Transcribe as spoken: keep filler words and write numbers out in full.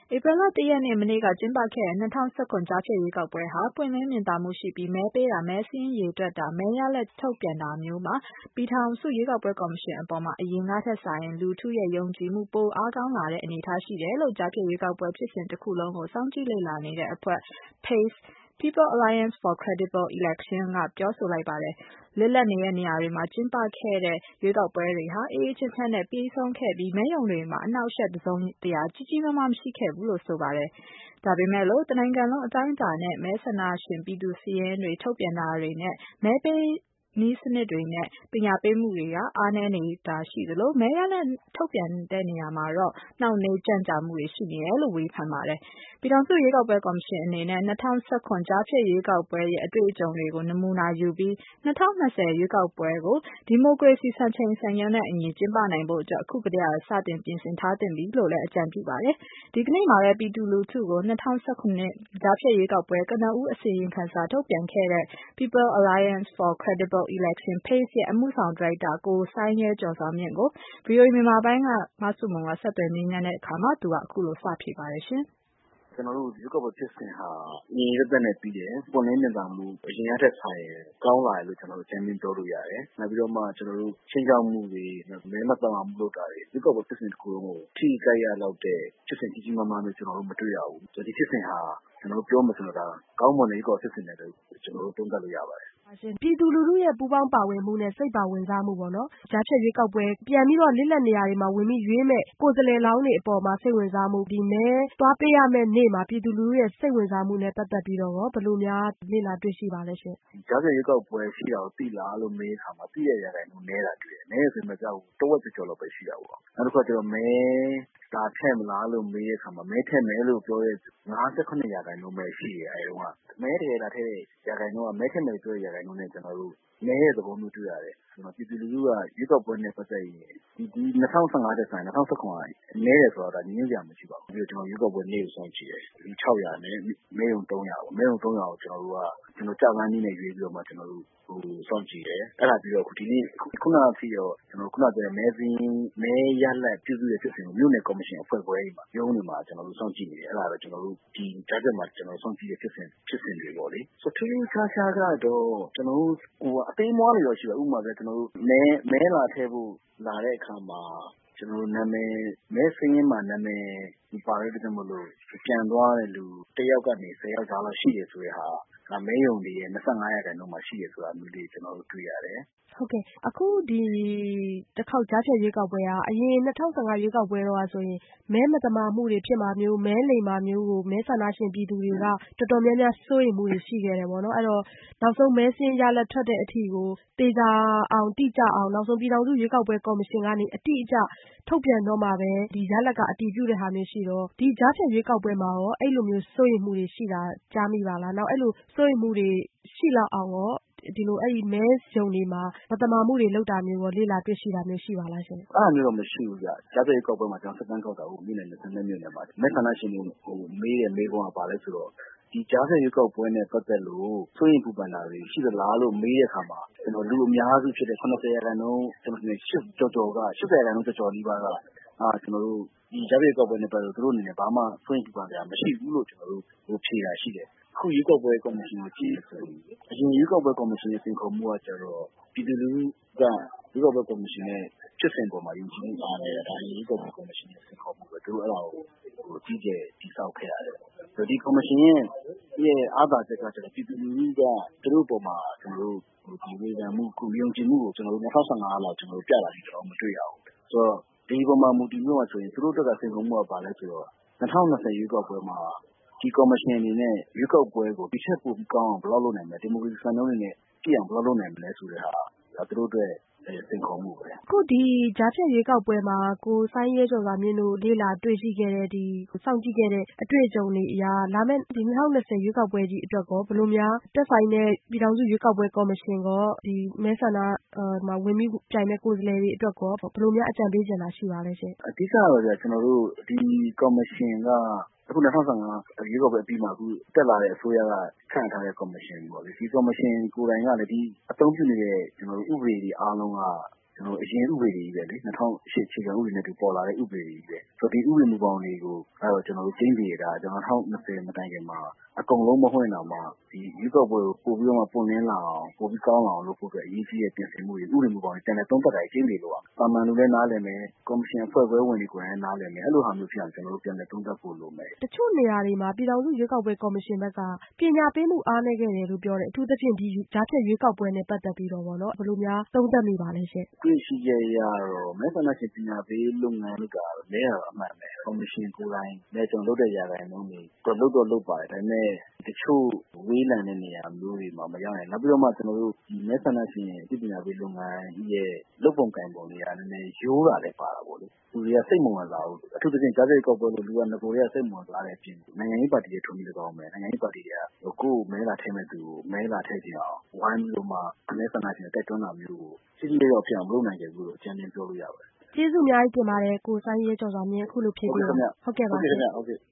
ဧပြီလ၁ရက်နေ့မနေ့ကကျင်းပခဲ့တဲ့၂၀၁၇ကြားဖြတ်ရွေးကောက်ပွဲဟာပွင့်လင်းမြင်သာမှုရှိပြီးမဲပေးတာမဲစာရင်းရေတွက်တာမဲရလဒ်ထုတ်ပြန်တာမျိုးမှာပြည်ထောင်စုရွေးကောက်ပွဲကော်မရှင်အပေါ်မှာအရင်ကထက်စာရင်လူထုရဲ့ယုံကြည်မှုပိုအားကောင်းလာတဲ့အနေအထားရှိတယ်လို့ကြားဖြတ်ရွေးကောက်ပွဲဖြစ်စဉ်တစ်ခုလုံးကိုစောင့်ကြည့်လေ့လာနေတဲ့အဖွဲ့PACE People Alliance for Credible Election ကပြောဆိုလိုက်ပါတယ်။လစ်လပ်နေတဲ့နေရာတွေမှာကျင်းပခဲ့တဲ့ရွေးကောက်ပွဲတွေဟာအေးအေးချမ်းချမ်းနဲ့ပြီးဆုံးခဲ့ပြီးမဲရုံတွေမှာအနှောက်အယှက်တစ်စုံတရာကြီးကြီးမားမားမရှိခဲ့ဘူးလို့ဆိုပါတယ်။ဒါပေမဲ့လို့တနိုင်ငံလုံးအတိုင်းအတာနဲ့မဲဆန္ဒရှင်ပြည်သူစာရင်းတွေထုတ်ပြန်တာတွေနဲ့မဲပေးနည်းစနစ်တွေနဲ့ပညာပေးမှုတွေကအားနည်းနေတာရှိသလိုမဲရလဒ်ထုတ်ပြန်တဲ့နေရာမှာတော့နှောင့်နှေးကြန့်ကြာမှုတွေရှိနေတယ်လို့ဝေဖန်ပါတယ်။ပြည်ထောင်စုရွေးကောက်ပွဲကော်မရှင်အနေနဲ့၂၀၁၇ကြားဖြတ်ရွေးကောက်ပွဲရဲ့အတွေ့အကြုံတွေကိုနမူနာယူပြီး၂၀၂၀ရွေးကောက်ပွဲကိုဒီမိုကရေစီစံချိန်စံညွှန်းနဲ့အညီကျင်းပနိုင်ဖို့အတွက်အခုကတည်းကစတင်ပြင်ဆင်ထားသင့်ပြီလို့လည်းအကြံပြုပါတယ်။ဒီကနေ့မှာပဲပြည်သူလူထုကို၂၀၁၇ကြားဖြတ်ရွေးကောက်ပွဲကနဦးအစီရင်ခံစာထုတ်ပြန်ခဲ့တဲ့ People Alliance for Credible Election PACE ရဲ့အမှုဆောင်ဒါရိုက်တာကိုစိုင်းရဲကျော်စွာမြင့်ကို ဗွီအိုအေမြန်မာပိုင်းကမဆုမွန်ကဆက်သွယ်မေးမြန်းတဲ့အခါမှာသူကအခုလိုစဖြေပါတယ်ရှင်။ကျနော်တို့ရွေးကောက်ပွဲဖြစ်စဉ်ဟာညီညီသက်သက်နဲ့ပြီးတယ်။ပွင့်လင်းမြင်သာမှုအရင်ကထက်စာရင်ကောင်းလာတယ်လို့ကျနော်တို့အကြမ်းဖျင်းပြောလို့ရတယ်။နောက်ပြီးတော့မှကျနော်တို့ခြိမ်းခြောက်မှုတွေမဲမသမာမှုလုပ်တာတွေရွေးကောက်ပွဲဖြစ်စဉ်တစ်ခုလုံးကိုထိခိုက်ရလောက်တဲ့ဖြစ်စဉ်ကြီးကြီးမားမားမျိုးကျနော်တို့မတွေ့ရဘူး။ဒီဖြစ်စဉ်ဟာကျနော်တို့ပြောမယ်ဆိုတော့ဒါကောင်းမွန်တဲ့ရွေးကောက်ပွဲဖြစ်စဉ်တွေလို့ကျနော်တို့သုံးသပ်လို့ရပါတယ်။ပြည်သူလူထုရဲ့ပူးပေါင်းပါဝင်မှုနဲ့စိတ်ပါဝင်စားမှုပေါ့နော်ကြားဖြတ်ရွေးကောက်ပွဲပြန်ပြီးတော့လစ်လပ်နေရာတွေမှာဝင်ပြီးရွေးမဲ့ကိုယ်စားလှယ်လောင်းတွေအပေါ်မှာစိတ်ဝင်စားမှုဒီမဲသွားပေးရမယ့်နေ့မှာပြည်သူလူထုရဲ့စိတ်ဝင်စားမှုနဲ့ပတ်သက်ပြီးတော့ဘယ်လိုများလေ့လာတွေ့ရှိပါလဲရှင်။ကြားဖြတ်ရွေးကောက်ပွဲရှိတာကိုသိလားလို့မေးတဲ့အခါမှာသိရတဲ့ရာခိုင်နှုန်းနည်းတာတွေ့တယ်။နည်းတယ်ဆိုပေမဲ့ကြောက်တဝက်ကျော်လောက်ပဲရှိတာပေါ့။နောက်တစ်ခါကျတော့မဲဒါထည့်မလားလို့မေးတဲ့အခါမှာမဲထည့်မယ်လို့ပြောတဲ့၅၇ရာခိုင်နှုန်းပဲရှိတယ်အဲဒီတော့မဲတကယ်လာထည့်တဲ့ရာခိုင်နှုန်းကမဲထည့်မယ်ပြောတဲ့ရာခိုင်နှုန်းနဲ့ကျနော်တို့နည်းတဲ့သဘောမျိုးတွေ့ရတယ်။ပြည်သူလူထုကရွေးကောက်ပွဲနဲ့ပတ်သက်ရင်ဒီဒီ၂၀၁၅တက်ဆိုင်၂၀၁၇ကနည်းတယ်ဆိုတော့ဒါညင်းစရာမရှိပါဘူး။ပြီးတော့ကျွန်တော်ရွေးကောက်ပွဲနေ့ကိုစောင့်ကြည့်တယ်။ဒီ၆ရာနဲ့မဲရုံ၃ရာပေါ့။မဲရုံ၃ရာကိုကျွန်တော်တို့ကကျွန်တော်ကြာပန်းနည်းနဲ့ရွေးပြီးတော့မှကျွန်တော်တို့ဟိုစောင့်ကြည့်တယ်။အဲ့ဒါပြီးတော့ဒီနေ့ခုနကဖြစ်ရောကျွန်တော်ခုနကပြောမဲစင်းမဲရလက်ပြုစုတဲ့ဖြစ်စဉ်ကိုမြို့နယ်ကော်မရှင်အဖွဲ့ခွဲတွေမှာရုံးတွေမှာကျွန်တော်တို့စောင့်ကြည့်နေတယ်။အဲ့ဒါတော့ကျွန်တော်တို့ဒီကြားချက်မှာကျွန်တော်စောင့်ကြည့်တဲ့ဖြစ်စဉ်ဖြစ်စဉ်တွေပေါ့လေ။ဆိုထူးထူးခြားခြားကတော့ကျွန်တော်တို့ဟိုအသေးမွားတွေတော့ရှိပါဥပမာဆိုကျွန်တော်တို့မဲမဲလာထည့်ဖို့လာတဲ့အခါမှာကျွန်တော်တို့နာမည်မဲစင်းမှာနာမည်ဒီပါရတဲ့မလို့ပြန်သွားတဲ့လူတယောက်ကနေဆယ်ယောက်သားလောက်ရှိတယ်ဆိုရဟာဒါမဲယုံတွေရဲ့၂၅ရာခိုင်နှုန်းမှာရှိရဆိုတာမျိုးလေးကျွန်တော်တို့တွေ့ရတယ်ဟုတ်ကဲ့အခုဒီတစ်ခေါက်ကြားဖြတ်ရွေးကောက်ပွဲကအရင်၂၀၁၅ရွေးကောက်ပွဲတော့ဆိုရင်မဲမတမာမှုတွေဖြစ်မှာမျိုးမဲလိမ်မှာမျိုးကိုမဲဆန္ဒရှင်ပြည်သူတွေကတော်တော်များများစိုးရိမ်မှုတွေရှိခဲ့တယ်ပေါ့နော်အဲ့တော့နောက်ဆုံးမဲစင်းရလက်ထွက်တဲ့အထိကိုတေချာအောင်တိကျအောင်နောက်ဆုံးပြည်ထောင်စုရွေးကောက်ပွဲကော်မရှင်ကနေအတိအကျထုတ်ပြန်တော့မှပဲဒီရလက်ကအတည်ပြုတဲ့ဟာမျိုးရှိတော့ဒီကြားဖြတ်ရွေးကောက်ပွဲမှာရောအဲ့လိုမျိုးစိုးရိမ်မှုတွေရှိတာကြားမိပါလားနောက်အဲ့လိုစိုးရိမ်မှုတွေရှိလောက်အောင်ရောဒီလိုအဲ့ဒီမဲရုံတွေမှာမတမာမှုတွေလုပ်တာမျိုးရောလေ့လာတွေ့ရှိတာမျိုးရှိပါလားရှင်။အဲ့လိုမျိုးတော့မရှိဘူးကြ။ကြားဖြတ်ရွေးကောက်ပွဲမှာကျွန်တော်စက်တန်းကောက်တာကိုမြို့နယ်၂၂မြို့နယ်မှာမဲဆန္ဒရှင်တွေဟိုမေးတဲ့မေးခွန်းကပါလဲဆိုတော့ဒီကြားဖြတ်ရွေးကောက်ပွဲနဲ့ပတ်သက်လို့စိုးရိမ်ပူပန်တာတွေရှိသလားလို့မေးတဲ့အခါမှာကျွန်တော်လူအများစုဖြစ်တဲ့၇၀ရာခိုင်နှုန်းကျွန်တော်၈ကျော်ကျော်က၈၀ရာခိုင်နှုန်းကျော်ကျော်နီးပါးကအာကျွန်တော်တို့ဒီကြားဖြတ်ရွေးကောက်ပွဲနဲ့ပတ်သက်လို့သူတို့အနေနဲ့ဘာမှစိုးရိမ်ပူပန်ကြမရှိဘူးလို့ကျွန်တော်တို့ဟိုဖြေတာရှိတယ်။အခုရွေးကောက်ပွဲကော်မရှင်ကိုကြည့်ဆိုရင်အရင်ရွေးကောက်ပွဲကော်မရှင်ရဲ့စင်ခေါ်မှုကကျတော့ပြည်သူလူထုကရွေးကောက်ပွဲကော်မရှင်ရဲ့ဖြစ်စဉ်ပေါ်မှာယုံကြည်မှုအားနေတာဒါအရင်ရွေးကောက်ပွဲကော်မရှင်ရဲ့စင်ခေါ်မှုပဲသူတို့အဲ့ဒါကိုဟိုကြီးကျယ်တည်ဆောက်ခဲ့ရတယ်။ဆိုတော့ဒီကော်မရှင်ရဲ့ရဲ့အားသာချက်ကကျတော့ပြည်သူလူထုကသူတို့ပေါ်မှာကျွန်တော်တို့ဟိုဒီဝေဖန်မှုကိုယုံကြည်မှုကိုကျွန်တော်တို့၂၀၁၅လောက်ကျွန်တော်တို့ပြတာဒီတော့မတွေ့ရဘူး။ဆိုတော့ဒီပေါ်မှာမူတည်မှုကဆိုရင်သူတို့တက်ကစင်ခေါ်မှုကပါလဲဆိုတော့၂၀၂၀ရွေးကောက်ပွဲမှာဒီကော်မရှင်အနေနဲ့ရွေးကောက်ပွဲကိုဒီချက်ပိုပြီးကောင်းအောင်ဘယ်လိုလုပ်နိုင်မလဲဒီမိုကရေစီစံနှုန်းတွေနဲ့ကြည့်အောင်ဘယ်လိုလုပ်နိုင်မလဲဆိုတဲ့ဟာဒါသူတို့အတွက်စင်ခေါ်မှုပဲအခုဒီကြားဖြတ်ရွေးကောက်ပွဲမှာကိုစိုင်းရဲကျော်စွာမြင့်တို့လေ့လာတွေ့ရှိခဲ့တဲ့ဒီစောင့်ကြည့်ခဲ့တဲ့အတွေ့အကြုံတွေအရလာမယ့်ဒီ၂၀၂၀ရွေးကောက်ပွဲကြီးအတွက်ကောဘယ်လိုများတက်ဆိုင်တဲ့ပြည်ထောင်စုရွေးကောက်ပွဲကော်မရှင်ကောဒီမဲဆန္ဒမှာဝင်ပြီးပြိုင်မဲ့ကိုယ်စားလှယ်တွေအတွက်ကောဘယ်လိုများအကြံပေးချင်တာရှိပါလဲရှင်အဓိကတော့ကြာကျွန်တော်တို့ဒီကော်မရှင်ကအခု၂၀၁၅ရွေးကောက်ပွဲအပြီးမှာအခုတက်လာတဲ့အစိုးရကခန့်ထားတဲ့ကော်မရှင်ပေါ့လေဒီကော်မရှင်ကိုယ်တိုင်ကလည်းဒီအသုံးပြုနေတဲ့ကျွန်တော်တို့ဥပဒေတွေအားလုံးကကျွန်တော်အရင်ဥပဒေကြီးပဲလေ၂၀၀၈အခြေခံဥပဒေနဲ့တူပေါ်လာတဲ့ဥပဒေကြီးပဲဆိုဒီဥပဒေမူပေါင်းတွေကိုအဲ့တော့ကျွန်တော်တို့ကျင်းပတာကျွန်တော်၂၀၂၀မတိုင်ခင်မှာအကုန်လုံးမဟုတ်ရင်တော့မှဒီရွေးကောက်ပွဲကိုပို့ပြီးတော့မှပွင့်လင်းလာအောင်ပို့ပြီးကောင်းလာအောင်လုပ်ဖို့အတွက်အရေးကြီးတဲ့ပြင်ဆင်မှုတွေဥပဒေမူပေါင်းတွေပြန်လည်သုံးသပ်တာကျင်းပလို့ပါပါမန်လူလည်းနားလည်မယ်ကော်မရှင်အဖွဲ့ခွဲဝင်တွေကိုလည်းနားလည်မယ်အဲ့လိုဟာမျိုးဖြစ်အောင်ကျွန်တော်တို့ပြန်လည်သုံးသပ်ဖို့လိုမယ်တချို့နေရာတွေမှာပြည်ထောင်စုရွေးကောက်ပွဲကော်မရှင်ဘက်ကပညာပေးမှုအားနည်းခဲ့တယ်လို့ပြောတယ်အထူးသဖြင့်ဒီကြားဖြတ်ရွေးကောက်ပွဲနဲ့ပတ်သက်ပြီးတော့ပေါ့နော်ဘယ်လိုများသုံးသပ်မိပါလဲရှင့်တွေ့ရှိခဲ့ရတော့မဲဆန္ဒရှင်ပညာပေးလုပ်ငန်းတွေကလဲရအမှန်ပဲကော်မရှင်ကိုယ်တိုင်လည်းကျွန်တော်လုပ်တဲ့ຢာတိုင်းလုံးတွေတော့လုပ်တော့လုပ်ပါတယ်ဒါပေမဲ့တချို့ဝေးလံတဲ့နေရာမျိုးတွေမှာမရောက်နိုင်နောက်ပြီးတော့မှကျွန်တော်တို့ဒီမဲဆန္ဒရှင်ပညာပေးလုပ်ငန်းရဲ့လုပ်ပုံကံပုံတွေကလည်းနည်းရိုးတာလည်းပါတာပေါ့လေလူတွေကစိတ်မဝင်စားဘူးအထူးသဖြင့်ကြားဖြတ်ကောက်ပွဲလို့လူကငကိုတွေကစိတ်မဝင်စားတဲ့အပြင်နိုင်ငံရေးပါတီတွေထုံးပြီးတော့မယ်နိုင်ငံရေးပါတီတွေကကိုယ်မဲလာထဲမဲ့သူကိုမဲလာထဲကြအောင်ဝိုင်းပြီးတော့မှမဲဆန္ဒရှင်တိုက်တွန်းတာမျိုးကိုစီစီလေးတော့ဖြစ်အောင်မလုပ်နိုင်ခဲ့ဘူးလို့အကြံဉာဏ်ပြောလို့ရပါတယ်ကျေးဇူးအများကြီးတင်ပါတယ်ကိုစိုင်းရဲကျော်စွာမြင့်အခုလိုဖြည့်ပြီးဟုတ်ကဲ့ပါဟုတ်ကဲ့ခင်ဗျဟုတ်ကဲ့